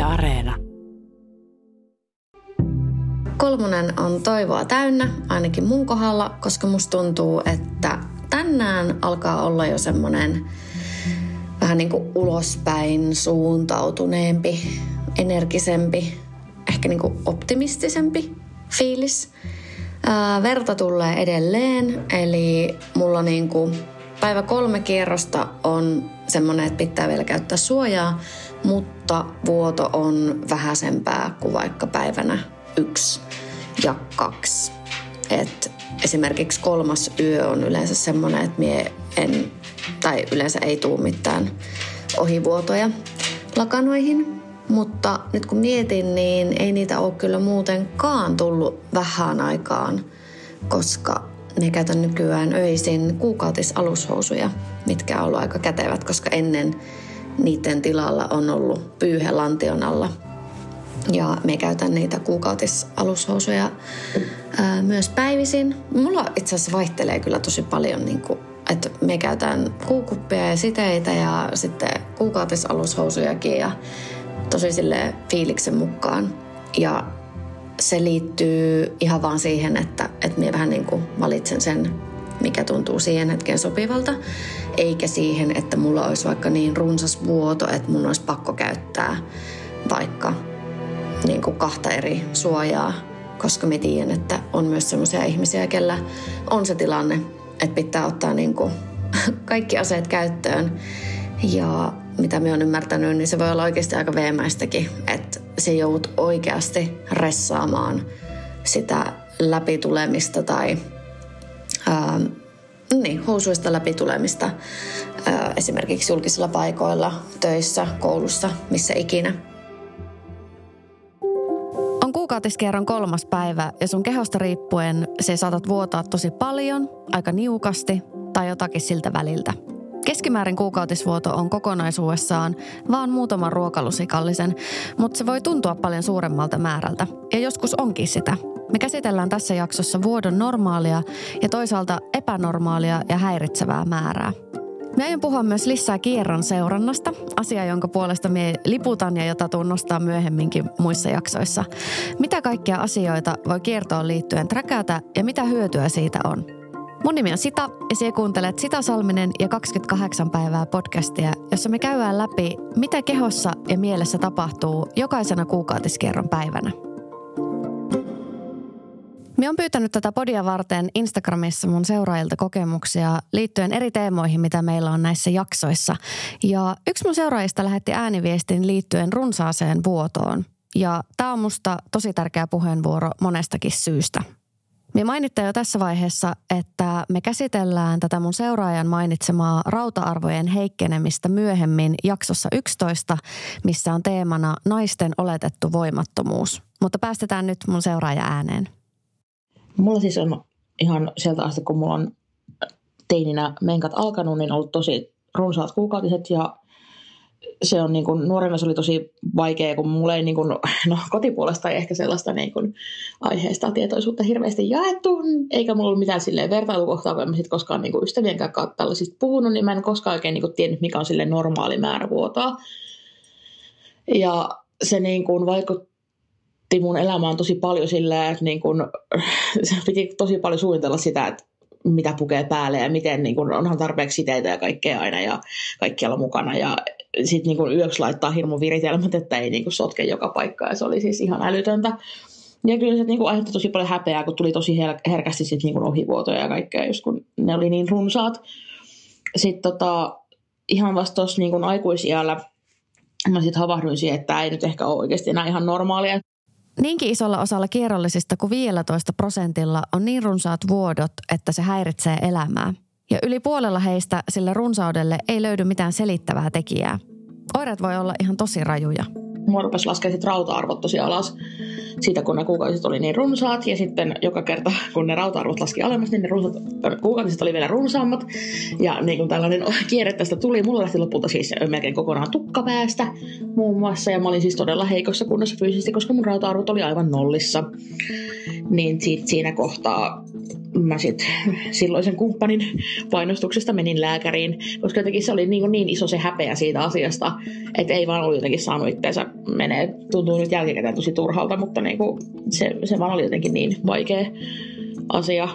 Areena. Kolmonen on toivoa täynnä, ainakin mun kohdalla, koska musta tuntuu, että tänään alkaa olla jo semmonen vähän niin kuin ulospäin suuntautuneempi, energisempi, ehkä niin kuin optimistisempi fiilis. Verta tulee edelleen, eli mulla niin kuin päivä 3 kierrosta on semmoinen, että pitää vielä käyttää suojaa, mutta vuoto on vähäisempää kuin vaikka päivänä 1 ja 2. Et esimerkiksi 3. yö on yleensä semmoinen, että yleensä ei tule mitään ohivuotoja lakanoihin. Mutta nyt kun mietin, niin ei niitä ole kyllä muutenkaan tullut vähän aikaan, koska ne käytän nykyään öisin kuukautisalushousuja, mitkä on ollut aika kätevät, koska ennen niiden tilalla on ollut pyyhe lantion alla. Ja me käytän niitä kuukautisalushousuja myös päivisin. Mulla itse asiassa vaihtelee kyllä tosi paljon, että me käytän kuukuppia ja siteitä ja sitten kuukautisalushousujakin ja tosi silleen fiiliksen mukaan. Ja se liittyy ihan vaan siihen, että minä vähän niin kuin valitsen sen, mikä tuntuu siihen hetkeen sopivalta. Eikä siihen, että mulla olisi vaikka niin runsas vuoto, että mun olisi pakko käyttää vaikka niin kuin 2 eri suojaa. Koska mä tiedän, että on myös sellaisia ihmisiä, kellä on se tilanne, että pitää ottaa niin kuin kaikki aseet käyttöön. Ja mitä me on ymmärtänyt, niin se voi olla oikeasti aika veemäistäkin, että se joudut oikeasti ressaamaan sitä läpitulemista tai housuista läpitulemista esimerkiksi julkisilla paikoilla, töissä, koulussa, missä ikinä. On kuukautiskierron 3. päivä ja sun kehosta riippuen se saatat vuotaa tosi paljon, aika niukasti tai jotakin siltä väliltä. Keskimäärin kuukautisvuoto on kokonaisuudessaan vaan muutaman ruokalusikallisen, mutta se voi tuntua paljon suuremmalta määrältä. Ja joskus onkin sitä. Me käsitellään tässä jaksossa vuodon normaalia ja toisaalta epänormaalia ja häiritsevää määrää. Me aion puhua myös lisää kierron seurannasta, asia jonka puolesta me liputan ja jota tuun nostaa myöhemminkin muissa jaksoissa. Mitä kaikkia asioita voi kiertoon liittyen träkätä ja mitä hyötyä siitä on? Mun nimi on Sita ja sinä kuuntelet Sita Salminen ja 28 päivää podcastia, jossa me käydään läpi, mitä kehossa ja mielessä tapahtuu jokaisena kuukautiskierron päivänä. Me on pyytänyt tätä podia varten Instagramissa mun seuraajilta kokemuksia liittyen eri teemoihin, mitä meillä on näissä jaksoissa. Ja yksi mun seuraajista lähetti ääniviestin liittyen runsaaseen vuotoon. Ja tää on musta tosi tärkeä puheenvuoro monestakin syystä. Me mainitaan jo tässä vaiheessa, että me käsitellään tätä mun seuraajan mainitsemaa rauta-arvojen heikkenemistä myöhemmin jaksossa 11, missä on teemana naisten oletettu voimattomuus. Mutta päästetään nyt mun seuraaja ääneen. Mulla siis on ihan sieltä asti, kun mulla on teininä menkat alkanut, niin ollut tosi runsaat kuukautiset ja se on niin kuin, nuorena se oli tosi vaikea, kun mulla ei niin kuin, kotipuolesta ei ehkä sellaista niin kuin, aiheesta tietoisuutta hirveästi jaettu, eikä mulla ollut mitään silleen vertailukohtaa, kun en mä sit koskaan niin kuin, ystävienkään kautta tällaisista puhunut, niin mä en koskaan oikein niin kuin, tiennyt, mikä on silleen normaali määrä vuotaa. Ja se niin kuin, vaikutti mun elämään tosi paljon silleen, että niin kuin, se piti tosi paljon suunnitella sitä, että mitä pukee päälle ja miten niin kun onhan tarpeeksi siteitä ja kaikkea aina ja kaikkialla mukana. Ja sitten niin yöksi laittaa hirmu viritelmät, että ei niin sotke joka paikkaa. Ja se oli siis ihan älytöntä. Ja kyllä se niin aiheutti tosi paljon häpeää, kun tuli tosi herkästi sit niin ohivuotoja ja kaikkea, just kun ne oli niin runsaat. Sitten ihan vasta tuossa niin aikuisiällä mä sitten havahduin siihen, että tämä ei nyt ehkä ole oikeasti enää ihan normaalia. Niinkin isolla osalla kierrollisista kuin 15% on niin runsaat vuodot, että se häiritsee elämää. Ja yli puolella heistä sille runsaudelle ei löydy mitään selittävää tekijää. Oireet voi olla ihan tosi rajuja. Mua rupesi laskemaan sit rauta-arvot tosi alas siitä, kun ne kuukausiset oli niin runsaat. Ja sitten joka kerta, kun ne rauta-arvot laski alemmas, niin ne kuukausiset oli vielä runsaammat. Ja niin kuin tällainen kierre tästä tuli, mulla lähti lopulta siis melkein kokonaan tukkapäästä muun muassa. Ja mä olin siis todella heikossa kunnossa fyysisesti, koska mun rauta-arvot oli aivan nollissa. Niin siinä kohtaa mä sitten silloisen kumppanin painostuksesta menin lääkäriin, koska jotenkin se oli niin iso se häpeä siitä asiasta, että ei vaan ollut jotenkin saanut itseensä menee. Tuntuu nyt jälkikäteen tosi turhalta, mutta niinku se vaan oli jotenkin niin vaikea asia.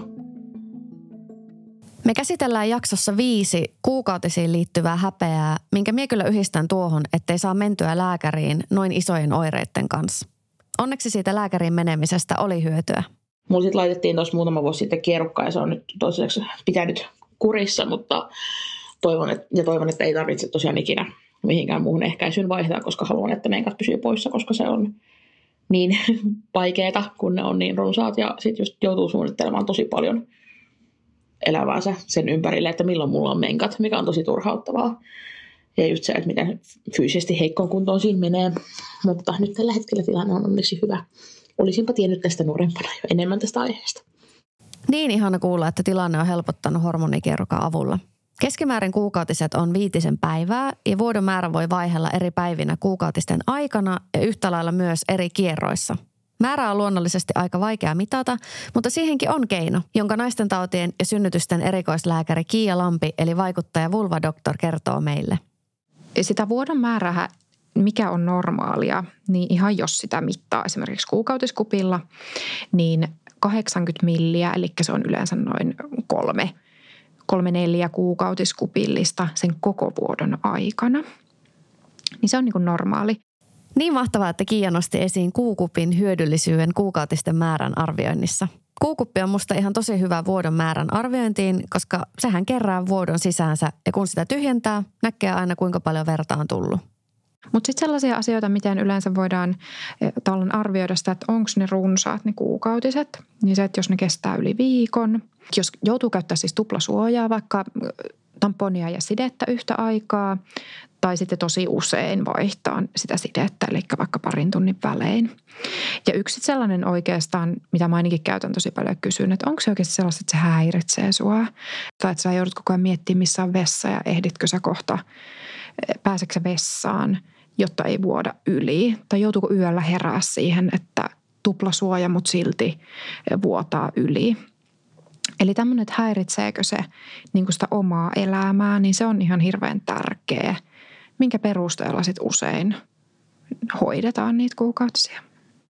Me käsitellään jaksossa 5 kuukautisiin liittyvää häpeää, minkä mie kyllä yhdistän tuohon, ettei saa mentyä lääkäriin noin isojen oireiden kanssa. Onneksi siitä lääkäriin menemisestä oli hyötyä. Mulla sitten laitettiin tuossa muutama vuosi sitten kierukka ja se on nyt toiseksi pitänyt kurissa, mutta toivon, että ei tarvitse tosiaan ikinä mihinkään muuhun ehkäisyyn vaihtaa, koska haluan, että menkat pysyy poissa, koska se on niin vaikeeta, kun ne on niin runsaat ja sitten just joutuu suunnittelemaan tosi paljon elämäänsä sen ympärille, että milloin mulla on menkat, mikä on tosi turhauttavaa. Ja just se, että miten fyysisesti heikkoon kuntoon siinä menee. Mutta nyt tällä hetkellä tilanne on onneksi hyvä. Olisinpa tiennyt tästä nuorempana jo enemmän tästä aiheesta. Niin ihana kuulla, että tilanne on helpottanut hormonikierrokan avulla. Keskimäärin kuukautiset on 5 päivää ja vuodon määrä voi vaihella eri päivinä kuukautisten aikana ja yhtä lailla myös eri kierroissa. Määrä on luonnollisesti aika vaikea mitata, mutta siihenkin on keino, jonka naistentautien ja synnytysten erikoislääkäri Kiia Lampi eli vaikuttaja Vulva Doctor kertoo meille. Sitä vuodon määrää, mikä on normaalia, niin ihan jos sitä mittaa esimerkiksi kuukautiskupilla, niin 80 milliä, eli se on yleensä noin 3-4 kuukautiskupillista sen koko vuodon aikana. Niin se on niin kuin normaali. Niin mahtavaa, että Kiia nosti esiin kuukupin hyödyllisyyden kuukautisten määrän arvioinnissa. Kuukuppi on musta ihan tosi hyvä vuodon määrän arviointiin, koska sehän kerää vuodon sisäänsä ja kun sitä tyhjentää, näkee aina kuinka paljon verta on tullut. Mutta sitten sellaisia asioita, miten yleensä voidaan arvioida sitä, että onko ne runsaat ne kuukautiset, niin se, että jos ne kestää yli viikon, jos joutuu käyttämään siis tuplasuojaa, vaikka tamponia ja sidettä yhtä aikaa, tai sitten tosi usein vaihtaa sitä sidettä, eli vaikka parin tunnin välein. Ja yksi sellainen oikeastaan, mitä mä ainakin käytän tosi paljon kysyn, että onko se oikeasti sellaista, että se häiritsee sua? Tai että sä joudut koko ajan miettimään, missä on vessa ja ehditkö sä kohta, pääseekö sä vessaan, jotta ei vuoda yli. Tai joutuuko yöllä herää siihen, että tuplasuoja, mutta silti vuotaa yli. Eli tämmöinen, että häiritseekö se niin kuin sitä omaa elämää, niin se on ihan hirveän tärkeä, minkä perusteella sit usein hoidetaan niitä kuukautisia.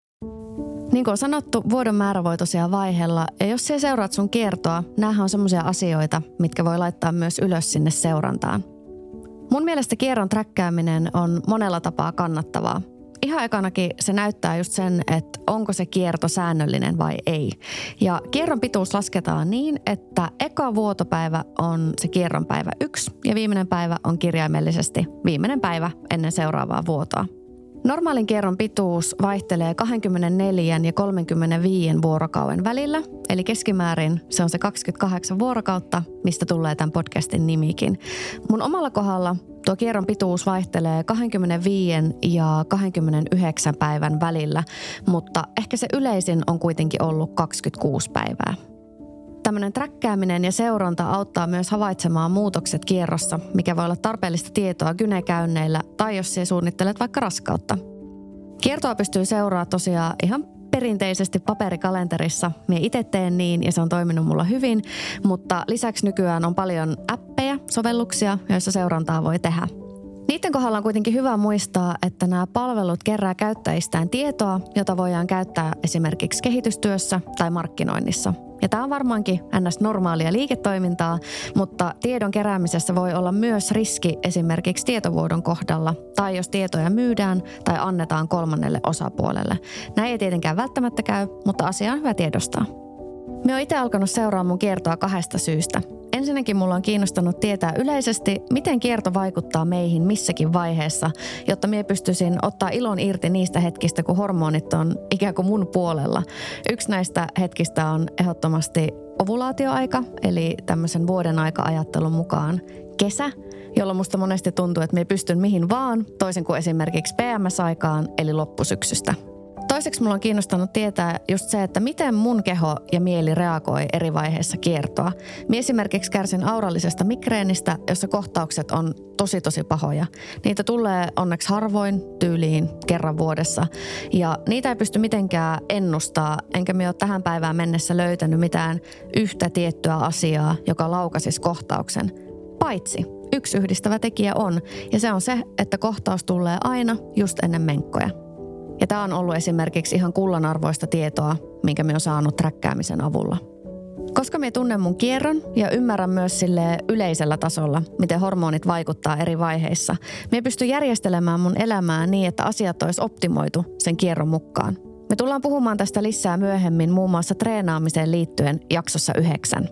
Niin kuin on sanottu, vuodon määrä voi tosiaan vaihella. Ja jos sä seuraat sun kiertoa, näähän on semmoisia asioita, mitkä voi laittaa myös ylös sinne seurantaan. Mun mielestä kierron träkkääminen on monella tapaa kannattavaa. Ihan ekanakin se näyttää just sen, että onko se kierto säännöllinen vai ei. Ja kierron pituus lasketaan niin, että eka vuotopäivä on se kierron päivä 1 ja viimeinen päivä on kirjaimellisesti viimeinen päivä ennen seuraavaa vuotoa. Normaalin kierron pituus vaihtelee 24 ja 35 vuorokauden välillä, eli keskimäärin se on se 28 vuorokautta, mistä tulee tämän podcastin nimikin. Mun omalla kohdalla tuo kierron pituus vaihtelee 25 ja 29 päivän välillä, mutta ehkä se yleisin on kuitenkin ollut 26 päivää. Tämmöinen träkkääminen ja seuranta auttaa myös havaitsemaan muutokset kierrossa, mikä voi olla tarpeellista tietoa gynekäynneillä tai jos sinä suunnittelet vaikka raskautta. Kiertoa pystyy seuraamaan tosiaan ihan perinteisesti paperikalenterissa. Minä itse teen niin ja se on toiminut mulla hyvin, mutta lisäksi nykyään on paljon appeja, sovelluksia, joissa seurantaa voi tehdä. Niiden kohdalla on kuitenkin hyvä muistaa, että nämä palvelut kerää käyttäjistään tietoa, jota voidaan käyttää esimerkiksi kehitystyössä tai markkinoinnissa. Ja tämä on varmaankin ns. Normaalia liiketoimintaa, mutta tiedon keräämisessä voi olla myös riski esimerkiksi tietovuodon kohdalla tai jos tietoja myydään tai annetaan kolmannelle osapuolelle. Näin ei tietenkään välttämättä käy, mutta asia on hyvä tiedostaa. Minä olen itse alkanut seuraamaan mun kiertoa 2 syystä. Ensinnäkin mulla on kiinnostanut tietää yleisesti, miten kierto vaikuttaa meihin missäkin vaiheessa, jotta minä pystyisin ottaa ilon irti niistä hetkistä, kun hormonit on ikään kuin mun puolella. Yksi näistä hetkistä on ehdottomasti ovulaatioaika, eli tämmöisen vuoden aika-ajattelun mukaan kesä, jolloin musta monesti tuntuu, että minä pystyn mihin vaan, toisin kuin esimerkiksi PMS-aikaan, eli loppusyksystä. Toiseksi mulla on kiinnostanut tietää just se, että miten mun keho ja mieli reagoi eri vaiheissa kiertoa. Minä esimerkiksi kärsin aurallisesta migreenistä, jossa kohtaukset on tosi pahoja. Niitä tulee onneksi harvoin, tyyliin kerran vuodessa. Ja niitä ei pysty mitenkään ennustaa, enkä minä ole tähän päivään mennessä löytänyt mitään yhtä tiettyä asiaa, joka laukaisisi kohtauksen. Paitsi yksi yhdistävä tekijä on, ja se on se, että kohtaus tulee aina just ennen menkkoja. Ja tämä on ollut esimerkiksi ihan kullanarvoista tietoa, minkä me on saanut träkkäämisen avulla. Koska me tunnen mun kierron ja ymmärrän myös sille yleisellä tasolla, miten hormonit vaikuttaa eri vaiheissa, me pystyn järjestelemään mun elämää niin, että asiat olisi optimoitu sen kierron mukaan. Me tullaan puhumaan tästä lisää myöhemmin muun muassa treenaamiseen liittyen jaksossa 9.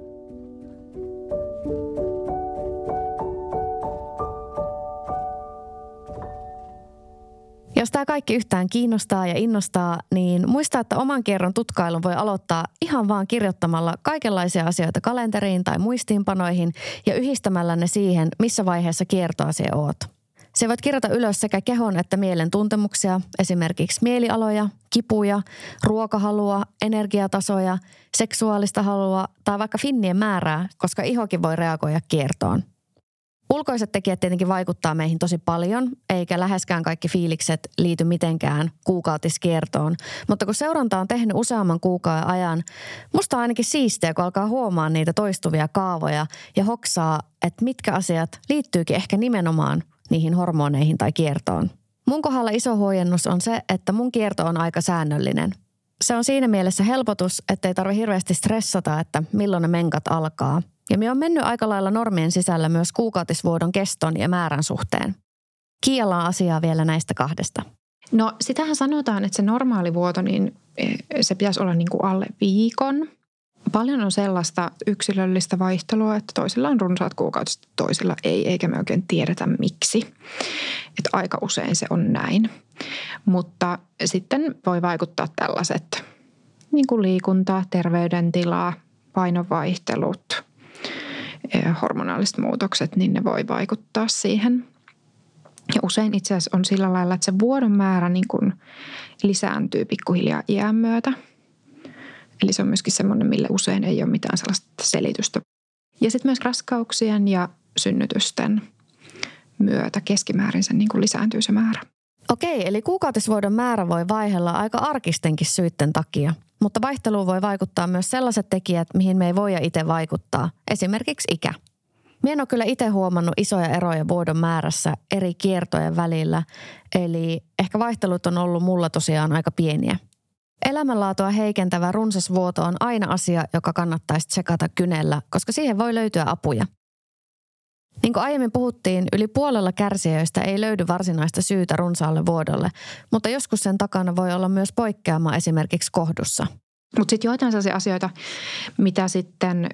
Jos tämä kaikki yhtään kiinnostaa ja innostaa, niin muista, että oman kierron tutkailun voi aloittaa ihan vaan kirjoittamalla kaikenlaisia asioita kalenteriin tai muistiinpanoihin ja yhdistämällä ne siihen, missä vaiheessa kiertoa se oot. Se voit kirjata ylös sekä kehon että mielen tuntemuksia, esimerkiksi mielialoja, kipuja, ruokahalua, energiatasoja, seksuaalista halua tai vaikka finnien määrää, koska ihokin voi reagoida kiertoon. Ulkoiset tekijät tietenkin vaikuttaa meihin tosi paljon, eikä läheskään kaikki fiilikset liity mitenkään kuukautiskiertoon. Mutta kun seuranta on tehnyt useamman kuukauden ajan, musta on ainakin siistiä, kun alkaa huomaa niitä toistuvia kaavoja ja hoksaa, että mitkä asiat liittyykin ehkä nimenomaan niihin hormoneihin tai kiertoon. Mun kohdalla iso huojennus on se, että mun kierto on aika säännöllinen. Se on siinä mielessä helpotus, ettei tarvitse hirveästi stressata, että milloin ne menkat alkaa. Ja me on mennyt aika lailla normien sisällä myös kuukautisvuodon keston ja määrän suhteen. Kiialla on asiaa vielä näistä kahdesta. No sitähän sanotaan, että se normaali vuoto, niin se pitäisi olla niin kuin alle viikon. Paljon on sellaista yksilöllistä vaihtelua, että toisilla on runsaat kuukautiset, toisilla ei, eikä me oikein tiedetä miksi. Että aika usein se on näin. Mutta sitten voi vaikuttaa tällaiset niin kuin liikunta, terveydentila, painonvaihtelut, hormonaaliset muutokset, niin ne voi vaikuttaa siihen. Ja usein itse asiassa on sillä lailla, että se vuodon määrä niin kuin lisääntyy pikkuhiljaa iän myötä. Eli se on myöskin semmoinen, mille usein ei ole mitään sellaista selitystä. Ja sitten myös raskauksien ja synnytysten myötä keskimäärin se niin kuin lisääntyy se määrä. Okei, eli kuukautisvuodon määrä voi vaihella aika arkistenkin syitten takia. Mutta vaihteluun voi vaikuttaa myös sellaiset tekijät, mihin me ei voida itse vaikuttaa. Esimerkiksi ikä. Minä en ole kyllä itse huomannut isoja eroja vuodon määrässä eri kiertojen välillä. Eli ehkä vaihtelut on ollut mulla tosiaan aika pieniä. Elämänlaatua heikentävä runsas vuoto on aina asia, joka kannattaisi tsekata kynellä, koska siihen voi löytyä apuja. Niin kuin aiemmin puhuttiin, yli puolella kärsijöistä ei löydy varsinaista syytä runsaalle vuodolle, mutta joskus sen takana voi olla myös poikkeama esimerkiksi kohdussa. Mutta sitten joitain sellaisia asioita, mitä sitten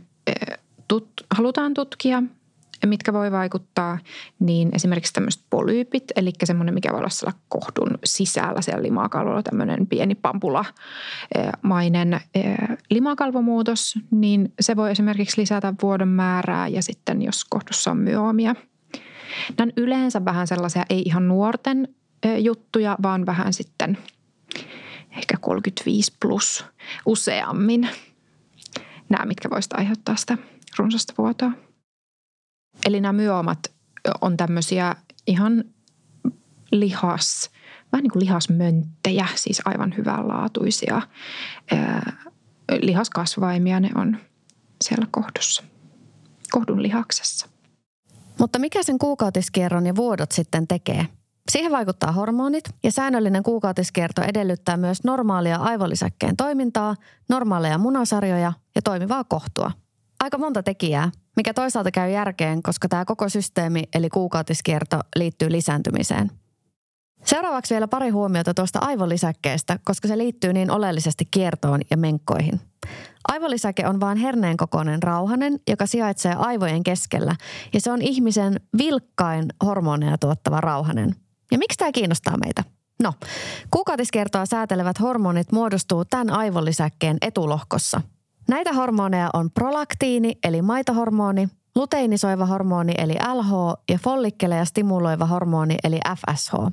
halutaan tutkia, mitkä voi vaikuttaa, niin esimerkiksi tämmöiset polyypit, eli semmoinen, mikä voi olla siellä kohdun sisällä, siellä limakalvolla tämmöinen pieni pampulamainen limakalvomuutos, niin se voi esimerkiksi lisätä vuodon määrää ja sitten jos kohdussa on myoomia. Nämä on yleensä vähän sellaisia ei ihan nuorten juttuja, vaan vähän sitten ehkä 35 plus useammin nämä, mitkä voisivat aiheuttaa sitä runsasta vuotoa. Eli nämä myoomat on tämmöisiä ihan vähän niin kuin lihasmönttejä, siis aivan hyvänlaatuisia lihaskasvaimia ne on siellä kohdussa, kohdun lihaksessa. Mutta mikä sen kuukautiskierron ja vuodot sitten tekee? Siihen vaikuttaa hormonit ja säännöllinen kuukautiskierto edellyttää myös normaalia aivolisäkkeen toimintaa, normaaleja munasarjoja ja toimivaa kohtua. Aika monta tekijää, mikä toisaalta käy järkeen, koska tämä koko systeemi eli kuukautiskierto liittyy lisääntymiseen. Seuraavaksi vielä pari huomiota tuosta aivolisäkkeestä, koska se liittyy niin oleellisesti kiertoon ja menkkoihin. Aivolisäke on vain herneen kokoinen rauhanen, joka sijaitsee aivojen keskellä ja se on ihmisen vilkkain hormoneja tuottava rauhanen. Ja miksi tämä kiinnostaa meitä? No, kuukautiskiertoa säätelevät hormonit muodostuu tämän aivolisäkkeen etulohkossa. Näitä hormoneja on prolaktiini eli maitohormoni, luteinisoiva hormoni eli LH ja follikkeleja stimuloiva hormoni eli FSH.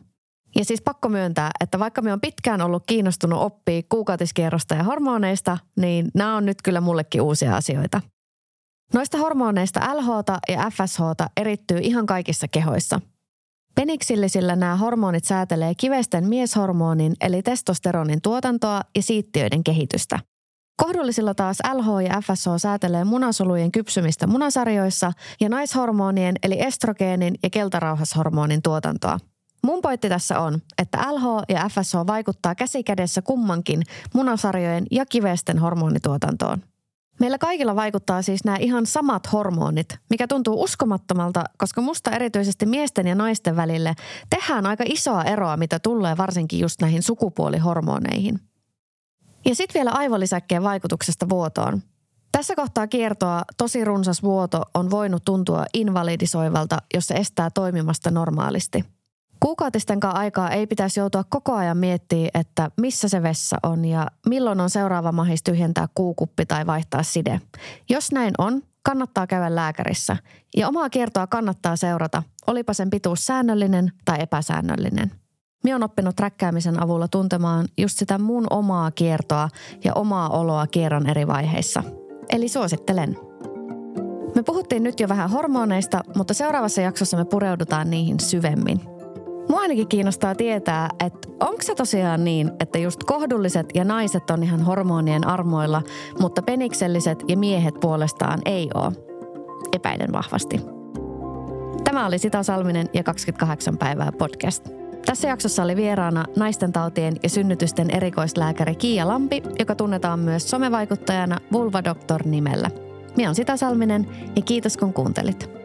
Ja siis pakko myöntää, että vaikka me on pitkään ollut kiinnostunut oppia kuukautiskierrosta ja hormoneista, niin nämä on nyt kyllä mullekin uusia asioita. Noista hormoneista LH:ta ja FSH:ta erittyy ihan kaikissa kehoissa. Peniksillisillä nämä hormonit säätelee kivesten mieshormonin eli testosteronin tuotantoa ja siittiöiden kehitystä. Kohdullisilla taas LH ja FSH säätelee munasolujen kypsymistä munasarjoissa ja naishormonien eli estrogeenin ja keltarauhashormonin tuotantoa. Mun pointti tässä on, että LH ja FSH vaikuttaa käsikädessä kummankin munasarjojen ja kivesten hormonituotantoon. Meillä kaikilla vaikuttaa siis nämä ihan samat hormonit, mikä tuntuu uskomattomalta, koska musta erityisesti miesten ja naisten välille tehdään aika isoa eroa, mitä tulee varsinkin just näihin sukupuolihormoneihin. Ja sitten vielä aivolisäkkeen vaikutuksesta vuotoon. Tässä kohtaa kiertoa tosi runsas vuoto on voinut tuntua invalidisoivalta, jos se estää toimimasta normaalisti. Kuukautistenkaan aikaa ei pitäisi joutua koko ajan miettimään, että missä se vessa on ja milloin on seuraava mahis tyhjentää kuukuppi tai vaihtaa side. Jos näin on, kannattaa käydä lääkärissä ja omaa kiertoa kannattaa seurata, olipa sen pituus säännöllinen tai epäsäännöllinen. Minä olen oppinut träkkäämisen avulla tuntemaan just sitä mun omaa kiertoa ja omaa oloa kierron eri vaiheissa. Eli suosittelen. Me puhuttiin nyt jo vähän hormoneista, mutta seuraavassa jaksossa me pureudutaan niihin syvemmin. Mua ainakin kiinnostaa tietää, että onko se tosiaan niin, että just kohdulliset ja naiset on ihan hormonien armoilla, mutta penikselliset ja miehet puolestaan ei ole. Epäilen vahvasti. Tämä oli Sita Salminen ja 28 päivää podcast. Tässä jaksossa oli vieraana naistentautien ja synnytysten erikoislääkäri Kiia Lampi, joka tunnetaan myös somevaikuttajana Vulva Doctor nimellä. Minä olen Sita Salminen ja kiitos kun kuuntelit.